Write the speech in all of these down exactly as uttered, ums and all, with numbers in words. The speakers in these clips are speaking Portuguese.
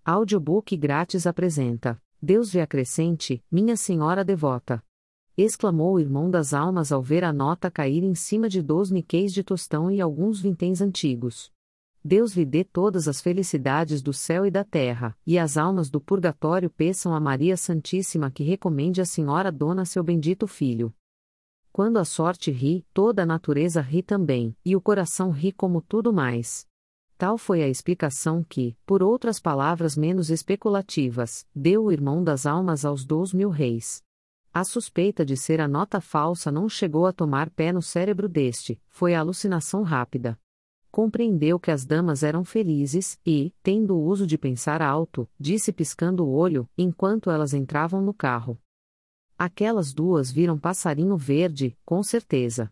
Audiobook grátis apresenta: Deus lhe acrescente, minha senhora devota. Exclamou o irmão das almas ao ver a nota cair em cima de dois níqueis de tostão e alguns vinténs antigos. Deus lhe dê todas as felicidades do céu e da terra, e as almas do purgatório peçam a Maria Santíssima que recomende a senhora dona seu bendito filho. Quando a sorte ri, toda a natureza ri também, e o coração ri como tudo mais. Tal foi a explicação que, por outras palavras menos especulativas, deu o irmão das almas aos dois mil réis. A suspeita de ser a nota falsa não chegou a tomar pé no cérebro deste, foi a alucinação rápida. Compreendeu que as damas eram felizes, e, tendo o uso de pensar alto, disse piscando o olho, enquanto elas entravam no carro. Aquelas duas viram passarinho verde, com certeza.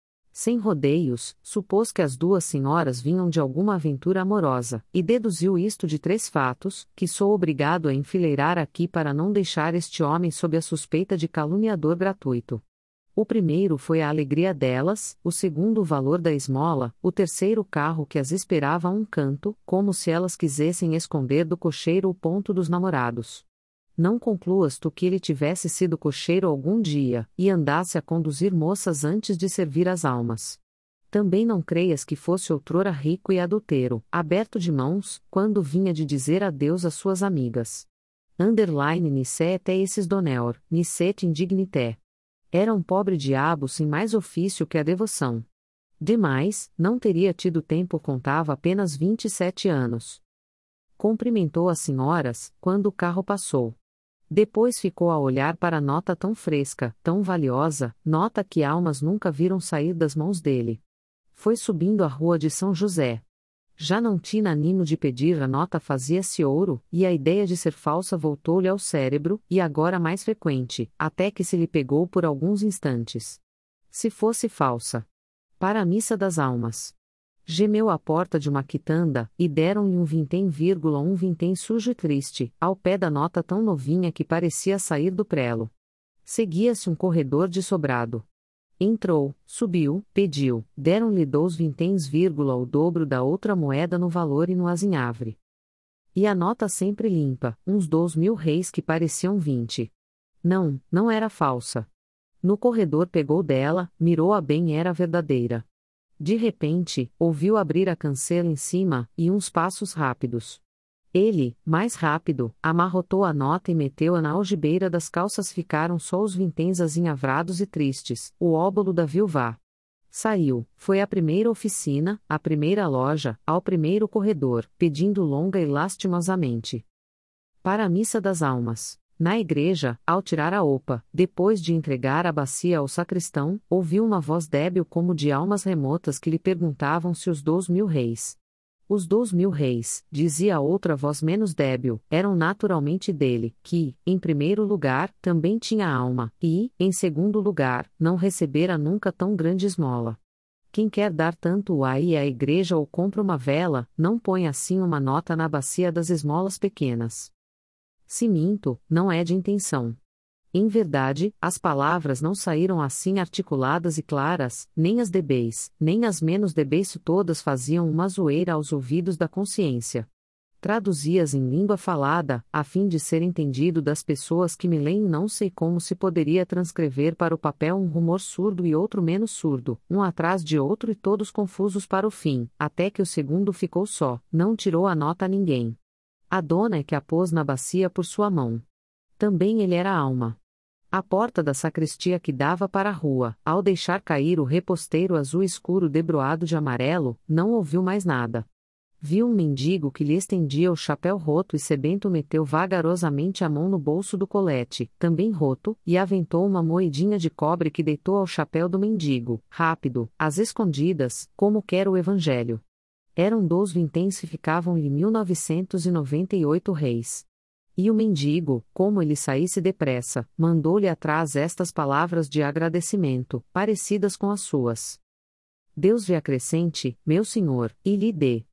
Sem rodeios, supôs que as duas senhoras vinham de alguma aventura amorosa, e deduziu isto de três fatos, que sou obrigado a enfileirar aqui para não deixar este homem sob a suspeita de caluniador gratuito. O primeiro foi a alegria delas, o segundo o valor da esmola, o terceiro o carro que as esperava a um canto, como se elas quisessem esconder do cocheiro o ponto dos namorados. Não concluas tu que ele tivesse sido cocheiro algum dia, e andasse a conduzir moças antes de servir as almas. Também não creias que fosse outrora rico e adulteiro, aberto de mãos, quando vinha de dizer adeus às suas amigas. Underline nicete esses doneur, nicete indignité. Era um pobre diabo sem mais ofício que a devoção. Demais, não teria tido tempo, contava apenas vinte e sete anos. Cumprimentou as senhoras, quando o carro passou. Depois ficou a olhar para a nota tão fresca, tão valiosa, nota que almas nunca viram sair das mãos dele. Foi subindo a rua de São José. Já não tinha ânimo de pedir a nota, fazia-se ouro, e a ideia de ser falsa voltou-lhe ao cérebro, e agora mais frequente, até que se lhe pegou por alguns instantes. Se fosse falsa. Para a missa das almas. Gemeu à porta de uma quitanda, e deram-lhe um vintém, vírgula, um vintém sujo e triste, ao pé da nota tão novinha que parecia sair do prelo. Seguia-se um corredor de sobrado. Entrou, subiu, pediu, deram-lhe dois vinténs, vírgula, o dobro da outra moeda no valor e no azinhavre. E a nota sempre limpa, uns dois mil réis que pareciam vinte. Não, não era falsa. No corredor pegou dela, mirou-a bem, era verdadeira. De repente, ouviu abrir a cancela em cima, e uns passos rápidos. Ele, mais rápido, amarrotou a nota e meteu-a na algibeira das calças. Ficaram só os vinténs azinhavrados e tristes, o óbolo da viúva. Saiu, foi à primeira oficina, à primeira loja, ao primeiro corredor, pedindo longa e lastimosamente. Para a missa das almas. Na igreja, ao tirar a opa, depois de entregar a bacia ao sacristão, ouviu uma voz débil como de almas remotas que lhe perguntavam se os dois mil réis. Os dois mil réis, dizia outra voz menos débil, eram naturalmente dele, que, em primeiro lugar, também tinha alma, e, em segundo lugar, não recebera nunca tão grande esmola. Quem quer dar tanto aí à igreja ou compra uma vela, não põe assim uma nota na bacia das esmolas pequenas. Se minto, não é de intenção. Em verdade, as palavras não saíram assim articuladas e claras, nem as debês, nem as menos debês, todas faziam uma zoeira aos ouvidos da consciência. Traduzi-as em língua falada, a fim de ser entendido das pessoas que me leem. Não sei como se poderia transcrever para o papel um rumor surdo e outro menos surdo, um atrás de outro e todos confusos para o fim, até que o segundo ficou só, não tirou a nota a ninguém. A dona é que a pôs na bacia por sua mão. Também ele era alma. A porta da sacristia que dava para a rua, ao deixar cair o reposteiro azul escuro debruado de amarelo, não ouviu mais nada. Viu um mendigo que lhe estendia o chapéu roto e sebento meteu vagarosamente a mão no bolso do colete, também roto, e aventou uma moedinha de cobre que deitou ao chapéu do mendigo, rápido, às escondidas, como quer o evangelho. Eram dois vinténs e ficavam-lhe mil novecentos e noventa e oito réis. E o mendigo, como ele saísse depressa, mandou-lhe atrás estas palavras de agradecimento, parecidas com as suas. Deus lhe acrescente, meu senhor, e lhe dê.